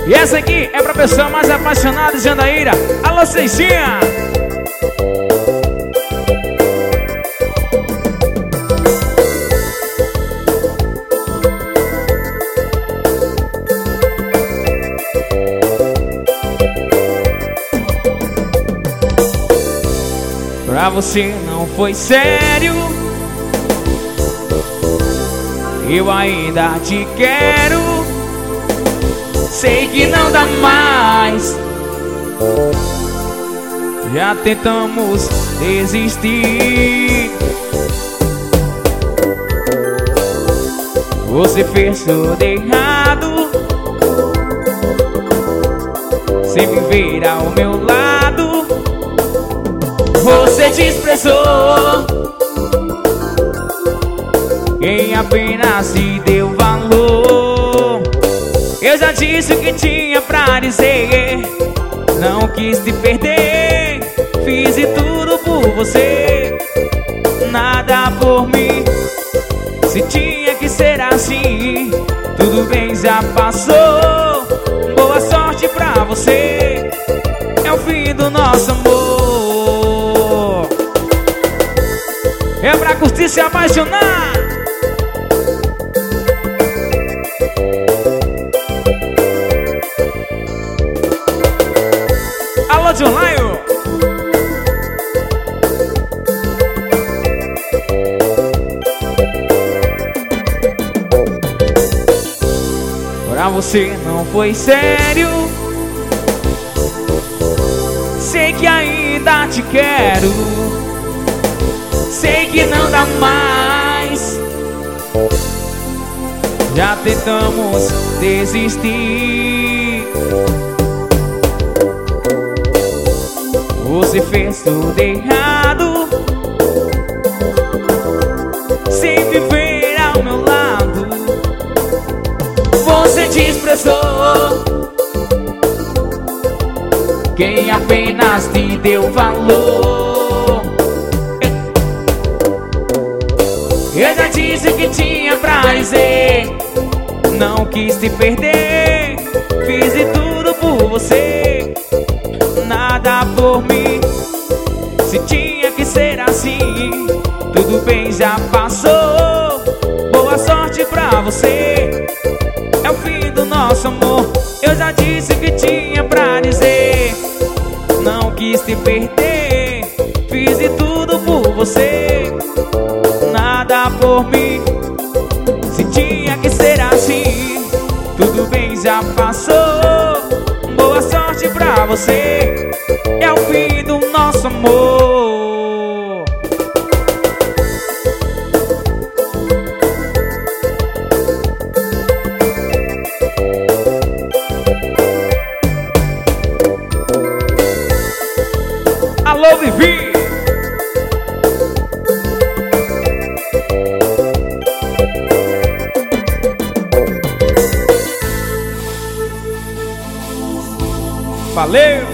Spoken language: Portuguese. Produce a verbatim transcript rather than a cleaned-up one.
E essa aqui é pra pessoa mais apaixonada de Jandaíra. Alô, Seixinha! Pra você não foi sério, eu ainda te quero. Sei que não dá mais, já tentamos desistir. Você fez tudo errado, sem me ver ao meu lado. Você desprezou quem apenas te deu valor. Eu já disse o que tinha pra dizer, não quis te perder. Fiz de tudo por você, nada por mim. Se tinha que ser assim, tudo bem, já passou. Boa sorte pra você, é o fim do nosso amor. É pra curtir, se apaixonar. Alô, John Lion. Pra você não foi sério, sei que ainda te quero. Sei que não dá mais, já tentamos desistir. Você fez tudo errado, sem viver ao meu lado. Você desprezou quem apenas te deu valor. Eu já disse o que tinha pra dizer, não quis te perder. Fiz de tudo por você, nada por mim. Se tinha que ser assim, tudo bem, já passou. Boa sorte pra você, é o fim do nosso amor. Eu já disse o que tinha pra dizer, não quis te perder. Fiz de tudo por você, nada por mim. Se tinha que ser assim, tudo bem, já passou. Boa sorte pra você, é o fim do nosso amor. Alô, Vivi. Valeu!